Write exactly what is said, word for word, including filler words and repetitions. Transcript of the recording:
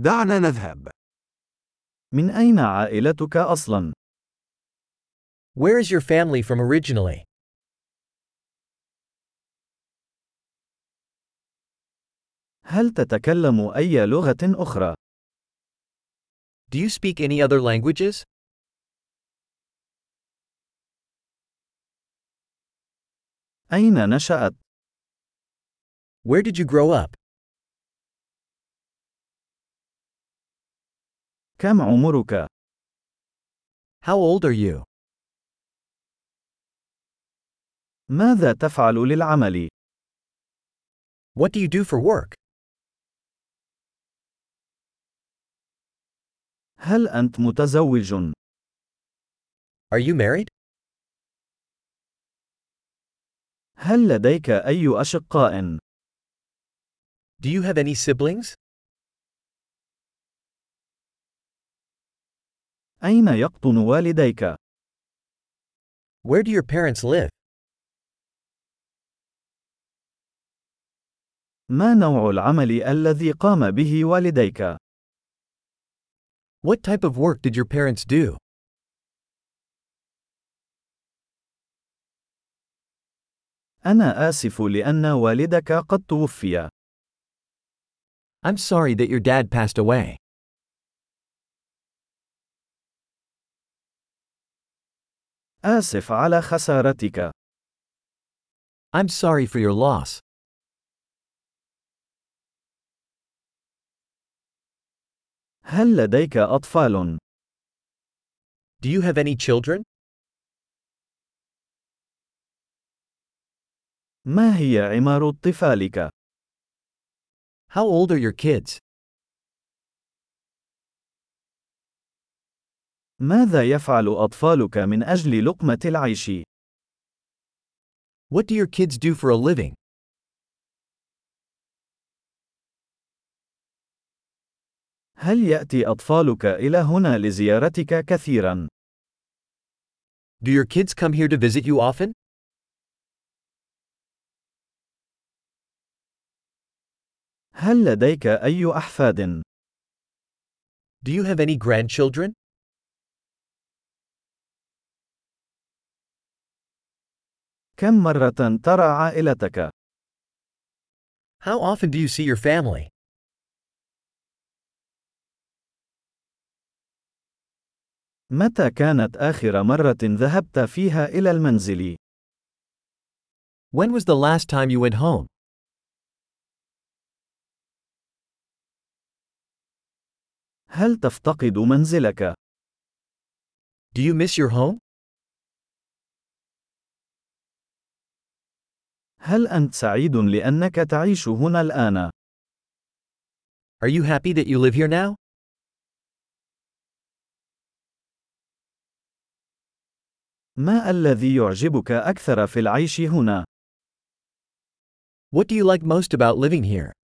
دعنا نذهب. من أين عائلتك أصلاً؟ Where is your family from originally? هل تتكلم أي لغة أخرى؟ Do you speak any other languages? أين نشأت؟ Where did you grow up? كم عمرك؟ How old are you? ماذا تفعل للعمل؟ What do you do for work? هل أنت متزوج؟ Are you married? هل لديك أي أشقاء؟ Do you have any siblings? أين يقطن والديك؟ Where do your parents live? ما نوع العمل الذي قام به والديك؟ What type of work did your parents do? أنا آسف لأن والدك قد توفي. I'm sorry that your dad passed away. آسف على خسارتك. I'm sorry for your loss. هل لديك أطفال؟ Do you have any children? ما هي عمر طفالك؟ How old are your kids? ماذا يفعل أطفالك من أجل لقمة العيش؟ What do your kids do for a living? هل يأتي أطفالك إلى هنا لزيارتك كثيراً؟ Do your kids come here to visit you often? هل لديك أي أحفاد؟ Do you have any grandchildren? كم مرة ترى عائلتك؟ How often do you see your family? متى كانت آخر مرة ذهبت فيها إلى المنزل؟ When was the last time you went home? هل تفتقد منزلك؟ Do you miss your home? هل أنت سعيد لأنك تعيش هنا الآن؟ Are you happy that you live here now? ما الذي يعجبك أكثر في العيش هنا؟ What do you like most about living here?